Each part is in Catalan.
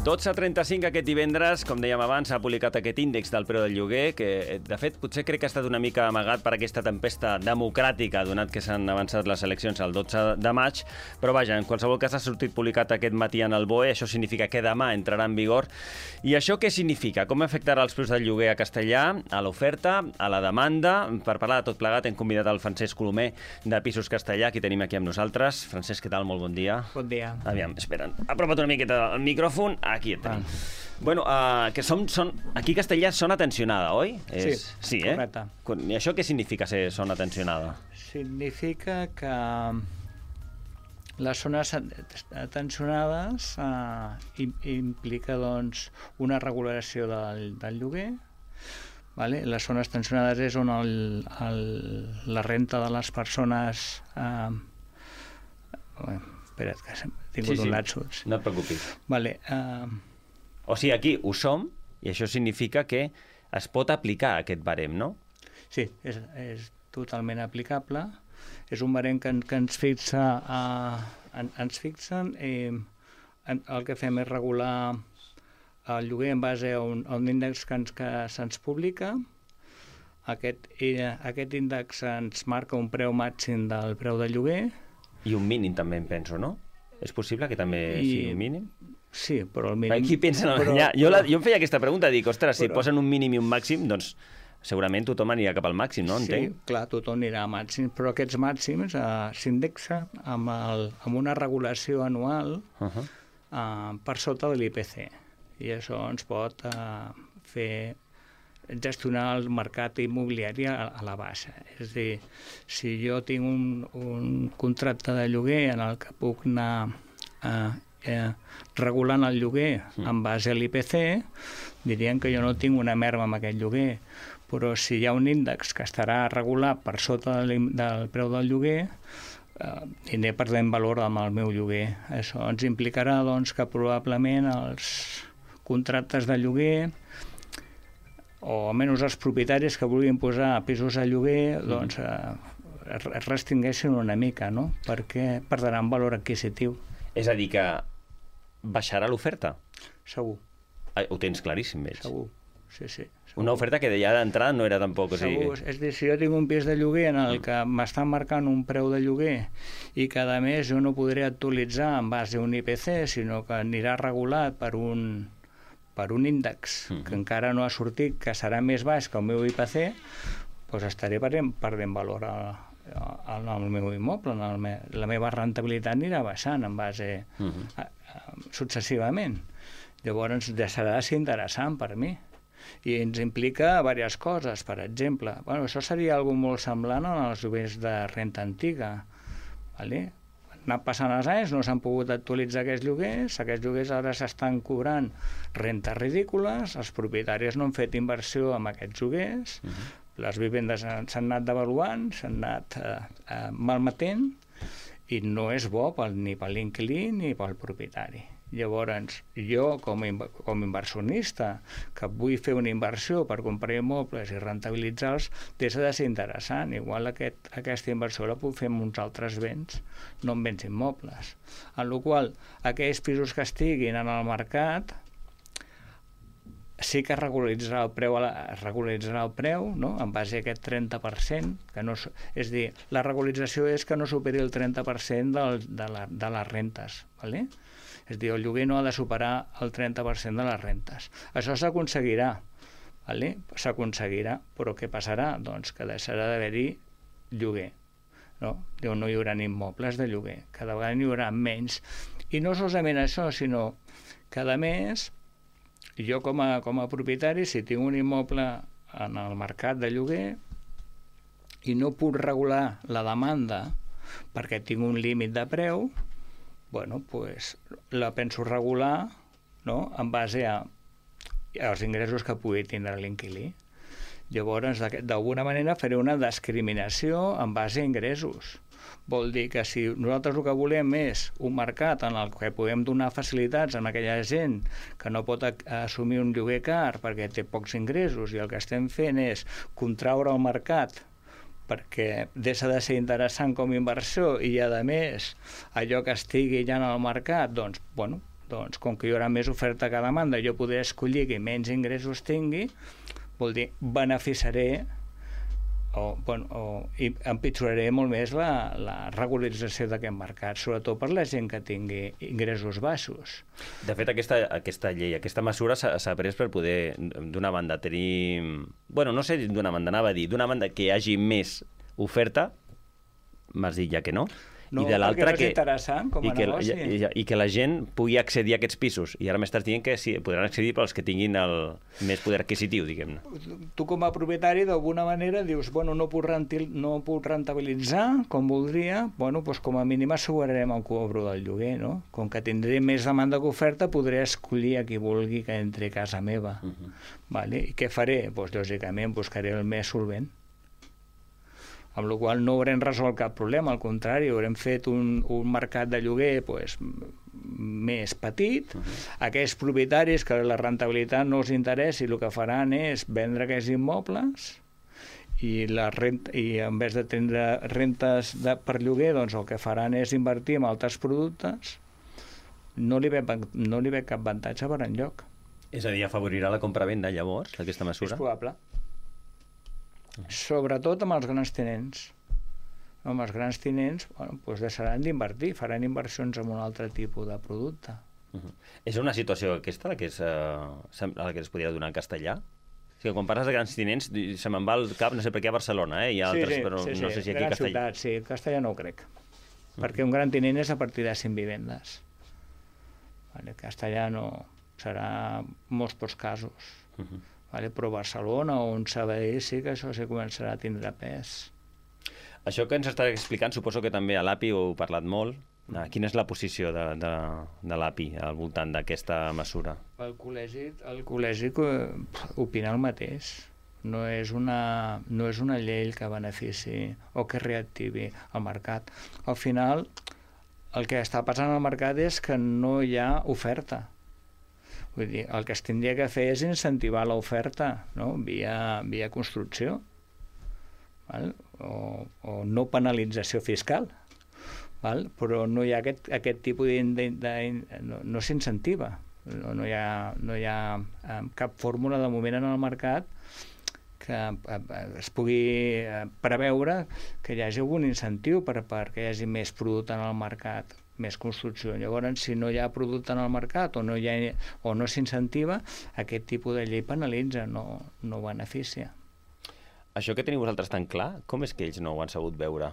12,35 aquest divendres, com dèiem abans, s'ha publicat aquest índex del preu del lloguer, que, de fet, potser crec que ha estat una mica amagat per aquesta tempesta democràtica, donat que s'han avançat les eleccions el 12 de maig, però vaja, en qualsevol cas ha sortit publicat aquest matí en el BOE, això significa que demà entrarà en vigor. I això què significa? Com afectarà els preus del lloguer a Castellà, a l'oferta, a la demanda? Per parlar de tot plegat hem convidat el Francesc Colomer de Pisos Castellà, que tenim aquí amb nosaltres. Francesc, què tal? Molt bon dia. Bon dia. Aviam, espera'n. Apropa't una miqueta el micròfon. Aquí et tenim. Bueno, que aquí a Castellà és zona tensionada, oi? Sí, correcte. I això què significa ser zona tensionada? Significa que les zones tensionades implica doncs, una regulació del lloguer. Vale? Les zones tensionades és on la renta de les persones... espera't, que he tingut un lapsus. No et preocupis. Vale, o sigui, aquí ho som, i això significa que es pot aplicar aquest barem, no? Sí, és totalment aplicable. És un barem que ens fixa... ens fixen i el que fem és regular el lloguer en base a un índex que se'ns publica. Aquest índex ens marca un preu màxim del preu del lloguer. I un mínim també em penso, no? És possible que també sigui un mínim? Sí, però el mínim... Qui pensa en allà? Jo em feia aquesta pregunta, dic, ostres, si posen un mínim i un màxim, doncs segurament tothom anirà cap al màxim, no? Sí, clar, tothom anirà a màxim, però aquests màxims s'indexen amb una regulació anual per sota de l'IPC. I això ens pot fer gestionar el mercat immobiliari a la baixa. És a dir, si jo tinc un contracte de lloguer en el que puc anar regulant el lloguer en base a l'IPC, dirien que jo no tinc una merma amb aquest lloguer, però si hi ha un índex que estarà regulat per sota del preu del lloguer, aniré perdent valor amb el meu lloguer. Això ens implicarà doncs, que probablement els contractes de lloguer o almenys els propietaris que vulguin posar pisos a lloguer doncs es restringeixen una mica, no? Perquè perdran valor adquisitiu. És a dir, que baixarà l'oferta? Segur. Ho tens claríssim, veig. Segur, sí. Segur. Una oferta que ja d'entrada no era tampoc... Segur, és a dir, si jo tinc un pis de lloguer en el que m'estan marcant un preu de lloguer i que a més jo no podré actualitzar en base a un IPC, sinó que anirà regulat per un índex que encara no ha sortit, que serà més baix que el meu IPC, doncs estaré perdent valor al meu immoble, la meva rentabilitat anirà baixant en base successivament. Llavors deixarà de ser interessant per mi. I ens implica diverses coses. Per exemple, això seria alguna molt semblant als lloguers de renta antiga. Anant passant els anys, no s'han pogut actualitzar aquests lloguers ara s'estan cobrant rentes ridícules, els propietaris no han fet inversió en aquests lloguers, les vivendes s'han anat devaluant, s'han anat malmetent, i no és bo ni per l'inquilí ni pel propietari. Llavors, jo, com a inversionista, que vull fer una inversió per comprar immobles i rentabilitzar-los, deixa de ser interessant. Igual aquesta inversió la puc fer amb uns altres béns, no amb béns immobles. En la qual cosa, aquells pisos que estiguin en el mercat sí que regularitzarà el preu, no? En base a aquest 30%, és a dir, la regularització és que no superi el 30% de les rentes, d'acord? És a dir, el lloguer no ha de superar el 30% de les rentes. Això s'aconseguirà, però què passarà? Doncs que deixarà d'haver-hi lloguer. No hi haurà immobles de lloguer, cada vegada n'hi haurà menys. I no solament això, sinó que, a més, jo com a propietari, si tinc un immoble en el mercat de lloguer i no puc regular la demanda perquè tinc un límit de preu, doncs la penso regular, no?, en base als ingressos que pugui tindre l'inquilí. Llavors, d'alguna manera, faré una discriminació en base a ingressos. Vol dir que si nosaltres el que volem és un mercat en el que podem donar facilitats a aquella gent que no pot assumir un lloguer car perquè té pocs ingressos, i el que estem fent és contraure el mercat perquè deixa de ser interessant com a inversió i, a més, allò que estigui ja en el mercat, doncs Doncs, com que hi haurà més oferta que demanda, jo podré escollir qui menys ingressos tingui, vol dir, beneficiaré i empitjoraré molt més la regularització d'aquest mercat, sobretot per la gent que tingui ingressos baixos. De fet, aquesta llei, aquesta mesura s'ha pres per poder, d'una banda, tenir... Bueno, no sé d'una banda, anava a dir, d'una banda que hi hagi més oferta, m'has dit ja que no, No, i de l'altra perquè no és interessant com a negoci. I que la gent pugui accedir a aquests pisos. I ara m'estàs dient que sí, podran accedir pels que tinguin el més poder adquisitiu, diguem-ne. Tu com a propietari, d'alguna manera, dius, bueno, no puc rentabilitzar com voldria, bueno, doncs com a mínim assegurarem el cobro del lloguer, no? Com que tindré més demanda que oferta, podré escollir a qui vulgui que entri a casa meva. Vale? I què faré? Doncs, lògicament, buscaré el més solvent. Amb la qual no haurem resolt cap problema, al contrari, haurem fet un mercat de lloguer més petit. Aquests propietaris que la rentabilitat no els interessi, el que faran és vendre aquests immobles i en vez de tindre rentes per lloguer, doncs el que faran és invertir en altres productes. No li ve cap avantatge per enlloc. És a dir, afavorirà la compravenda, llavors, aquesta mesura? És probable. Sobretot amb els grans tinents. Amb els grans tinents, bueno, doncs deixaran d'invertir, faran inversions en un altre tipus de producte. És una situació aquesta la que es podria donar en castellà? O sigui, quan parles de grans tinents, se me'n va al cap, no sé per què a Barcelona, hi ha altres, però no sé si aquí a castellà. Sí, en castellà no ho crec. Perquè un gran tinent és a partir de 5 vivendes. En castellà no, serà molts pocs casos. Però Barcelona o un Sabadell sí que això sí començarà a tindre pes. Això que ens estàs explicant, suposo que també a l'API ho heu parlat molt. Quina és la posició de l'API al voltant d'aquesta mesura? El col·legi opina el mateix. No és una llei que benefici o que reactivi el mercat. Al final, el que està passant al mercat és que no hi ha oferta. Vull dir, el que es tindria que fer és incentivar l'oferta, no? via construcció, o no penalització fiscal, però no hi ha aquest tipus no s'incentiva, no hi ha cap fórmula de moment en el mercat que es pugui preveure que hi hagi algun incentiu perquè hi hagi més producte en el mercat, més construcció. Llavors, si no hi ha producte en el mercat o no s'incentiva, aquest tipus de llei penalitza, no beneficia. Això que teniu vosaltres tan clar, com és que ells no ho han sabut veure?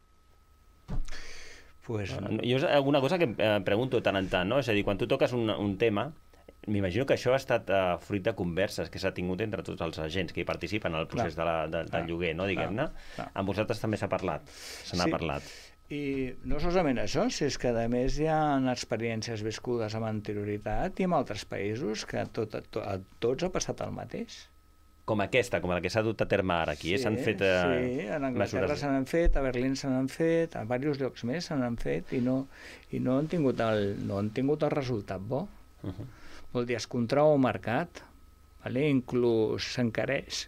Jo és alguna cosa que em pregunto tant en tant, no? És a dir, quan tu toques un tema, m'imagino que això ha estat fruit de converses que s'ha tingut entre tots els agents que hi participen en el procés del lloguer, no, diguem-ne. Amb vosaltres també se n'ha parlat. I no solament això, si és que a més hi ha experiències viscudes amb anterioritat i en altres països que a tots ha passat el mateix. Com aquesta, com la que s'ha dut a terme ara aquí, s'han fet sí, en Anglaterra se n'han fet, a Berlín se n'han fet, a diversos llocs més se n'han fet i no han tingut el resultat bo. Vol dir, es contrau el mercat, inclús s'encareix.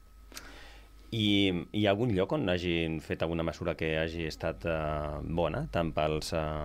I hi ha algun lloc on hagin fet alguna mesura que hagi estat bona, tant pels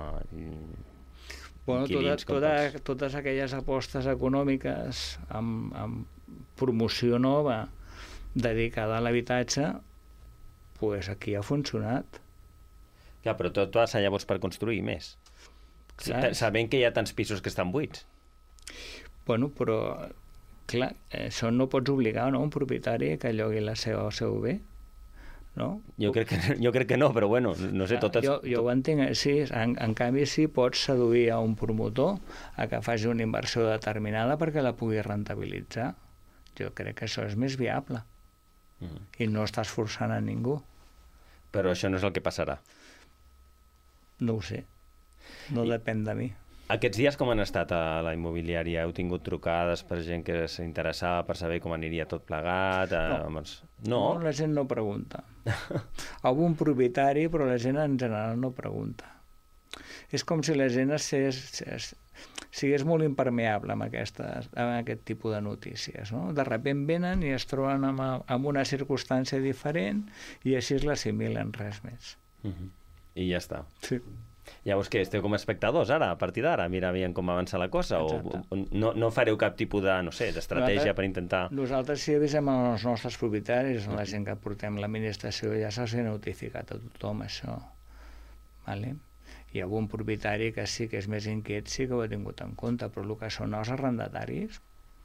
inquilins com pels... Totes aquelles apostes econòmiques amb promoció nova dedicada a l'habitatge, doncs aquí ha funcionat. Clar, però tot passa llavors per construir més. Sabent que hi ha tants pisos que estan buits. Bueno, però... Clar, això no pots obligar un propietari que llogui el seu bé, no? Jo crec que no, però bueno, no sé, totes... Jo ho entenc, sí, en canvi sí pots seduir a un promotor a que faci una inversió determinada perquè la pugui rentabilitzar. Jo crec que això és més viable i no estàs forçant a ningú. Però això no és el que passarà. No ho sé, no depèn de mi. Aquests dies com han estat a la immobiliària? Heu tingut trucades per gent que s'interessava per saber com aniria tot plegat? No, la gent no pregunta. Algun propietari, però la gent en general no pregunta. És com si la gent sigués molt impermeable amb aquest tipus de notícies. No? De sobte venen i es troben amb una circumstància diferent i així l'assimilen, res més. I ja està. Sí. Llavors, què, esteu com a espectadors ara, a partir d'ara? Mira, aviam com avança la cosa? Exacte. O no fareu cap tipus de, no sé, d'estratègia per intentar... Nosaltres sí avisem els nostres propietaris, la gent que portem l'administració, ja se'ls ha notificat a tothom això. Vale? Hi ha algun propietari que sí que és més inquiet, sí que ho ha tingut en compte, però el que són els arrendataris,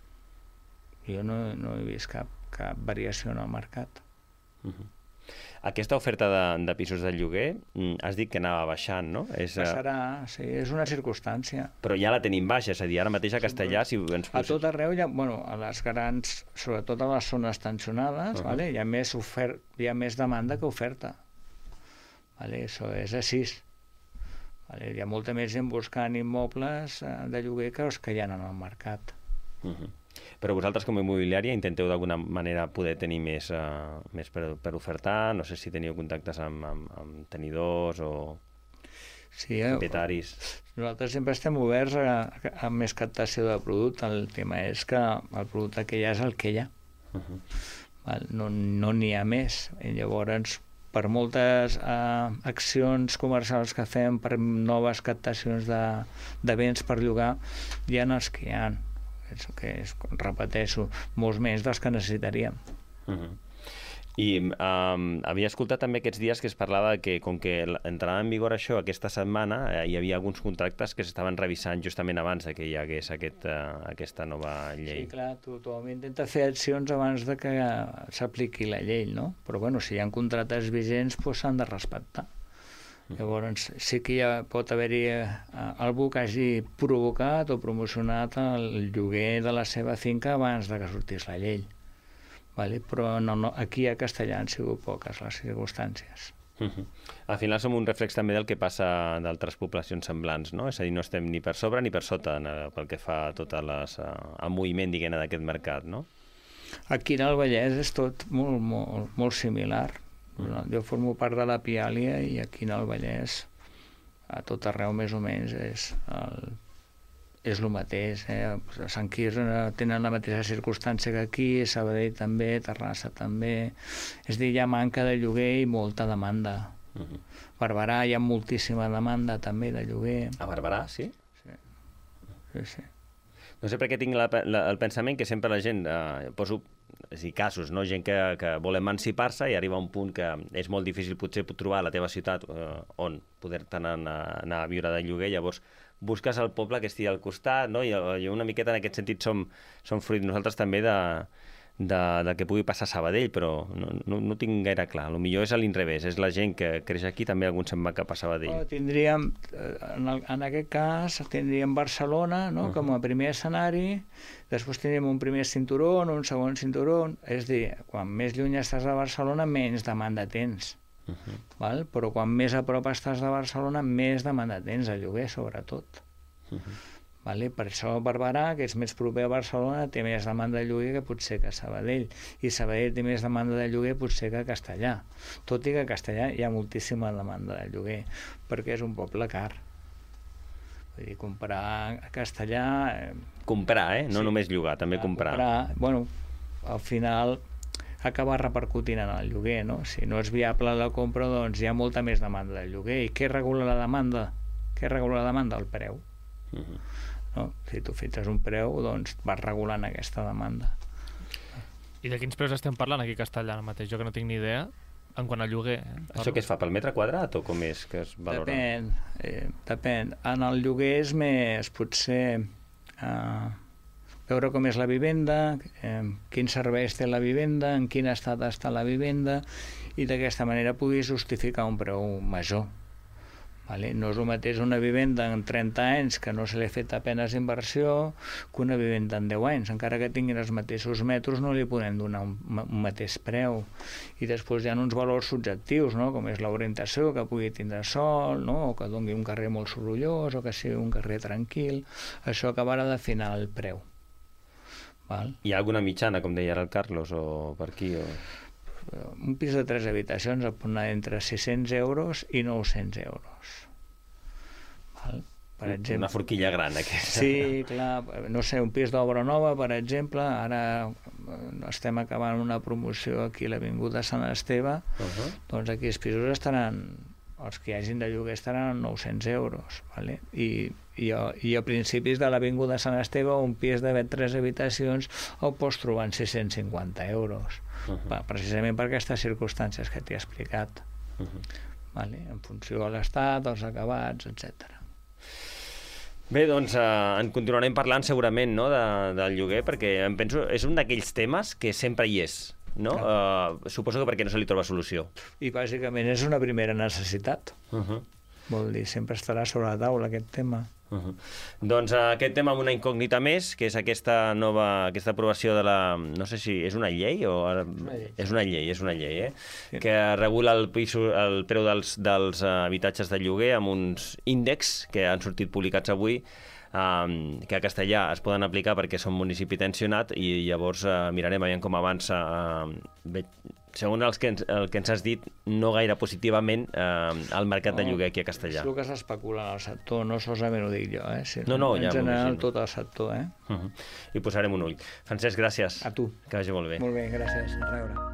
jo no he vist cap variació en el mercat. Aquesta oferta de pisos de lloguer, has dit que anava baixant, no? Passarà, sí, és una circumstància. Però ja la tenim baixa, és a dir, ara mateix a Castellà, si ens... A tot arreu, a les grans, sobretot a les zones tensionades, vale? Hi ha més demanda que oferta. Vale? Això és així. Vale? Hi ha molta més gent buscant immobles de lloguer que els que hi ha en el mercat. Però vosaltres com a immobiliària intenteu d'alguna manera poder tenir més per ofertar, no sé si teniu contactes amb tenidors o propietaris. Nosaltres sempre estem oberts a més captació de producte. El tema és que el producte que hi ha és el que hi ha. No n'hi ha més. I llavors, per moltes accions comercials que fem, per noves captacions de béns per llogar, hi ha els que hi ha. Repeteixo, molts més dels que necessitaríem. I havia escoltat també aquests dies que es parlava que com que entrarà en vigor això aquesta setmana, hi havia alguns contractes que s'estaven revisant justament abans que hi hagués aquesta nova llei. Sí, clar, tothom intenta fer accions abans de que s'apliqui la llei, no? Però bueno, si hi ha contractes vigents, s'han de respectar. Llavors sí que pot haver-hi algú que hagi provocat o promocionat el lloguer de la seva finca abans de que sortís la llei. Vale? Però aquí a Castellà han sigut poques les circumstàncies. Al final som un reflex també del que passa d'altres poblacions semblants, no? És a dir, no estem ni per sobre ni per sota pel que fa a tot el moviment, diguem-ne, d'aquest mercat, no? Aquí en el Vallès és tot molt, molt, molt similar. Jo formo part de la Piàlia i aquí en el Vallès, a tot arreu més o menys, és el mateix. A Sant Quirze tenen la mateixa circumstància que aquí, Sabadell també, Terrassa també. És a dir, hi ha manca de lloguer i molta demanda. A Barberà hi ha moltíssima demanda també de lloguer. A Barberà, sí? Sí. No sé per què tinc el pensament que sempre la gent, poso casos, no? Gent que vol emancipar-se i arriba a un punt que és molt difícil potser trobar a la teva ciutat on poder-te anar a viure de lloguer, llavors busques el poble que estigui al costat, no? I una miqueta en aquest sentit som fruit nosaltres també del que pugui passar a Sabadell, però no tinc gaire clar. Potser és a l'inrevés, és la gent que creix aquí, també algun se'n va cap a Sabadell. Tindríem, en aquest cas, tindríem Barcelona, no? Com a primer escenari, després tindríem un primer cinturó, un segon cinturó, és a dir, quan més lluny estàs de Barcelona, menys demanda tens. Val? Però quan més a prop estàs de Barcelona, més demanda tens, a lloguer, sobretot. Vale? Per això Barberà, que és més proper a Barcelona, té més demanda de lloguer que potser que Sabadell, i Sabadell té més demanda de lloguer potser que Castellà, tot i que a Castellà hi ha moltíssima demanda de lloguer, perquè és un poble car. Vull dir, comprar a Castellà... Comprar, no només llogar, també comprar. Bueno, al final acaba repercutint en el lloguer, no? Si no és viable la compra, doncs hi ha molta més demanda de lloguer. I què regula la demanda? Què regula la demanda? El preu. No? Si tu fixes un preu, doncs vas regulant aquesta demanda. I de quins preus estem parlant aquí a Castellà ara mateix? Jo que no tinc ni idea, en quant a lloguer. Això què es fa, pel metre quadrat o com és que es valora? Depèn. En el lloguer és més, potser, veure com és la vivenda, quins serveis té la vivenda, en quin estat està la vivenda, i d'aquesta manera puguis justificar un preu major. Vale? No és el mateix una vivenda en 30 anys que no se li ha fet apenas inversió que una vivenda en 10 anys. Encara que tinguin els mateixos metres no li podem donar un mateix preu. I després hi ha uns valors subjectius, no? Com és l'orientació, que pugui tindre sol, no? O que doni un carrer molt sorollós, o que sigui un carrer tranquil. Això acabarà d'afinar el preu. Val? Hi ha alguna mitjana, com deia ara el Carlos, o per aquí? Un pis de 3 habitacions pot anar entre 600 euros i 900 euros. Val? Per exemple, una forquilla gran, aquesta. Sí, clar. No sé, un pis d'obra nova, per exemple, ara estem acabant una promoció aquí a l'Avinguda Sant Esteve, doncs aquí els pisos estaran els que hi hagin de lloguer estaran a 900 euros, ¿vale? I a principis de l'Avinguda Sant Esteve un pis de 3 habitacions el pots trobar en 650 euros, precisament per aquestes circumstàncies que t'he explicat, ¿vale? En funció de l'estat, dels acabats, etc. Bé, doncs en continuarem parlant segurament, no, del lloguer, perquè em penso, és un d'aquells temes que sempre hi és, no? Suposo que perquè no se li troba solució. I bàsicament és una primera necessitat. Vol dir, sempre estarà sobre la taula aquest tema. Doncs aquest tema amb una incògnita més, que és aquesta aprovació de la... No sé si és una llei o... És una llei, Sí. Que regula el preu dels habitatges de lloguer amb uns índexs que han sortit publicats avui, que a Castellà es poden aplicar perquè són municipi tensionat, i llavors mirarem aviam com avança. Segons el que ens has dit, no gaire positivament el mercat de lloguer aquí a Castellà. És el que s'especula en el sector, no solament ho dic jo, sinó No, en ja general m'imagino. tot el sector. Hi posarem un ull. Francesc, gràcies. A tu. Que vagi molt bé. Molt bé, gràcies. A reure.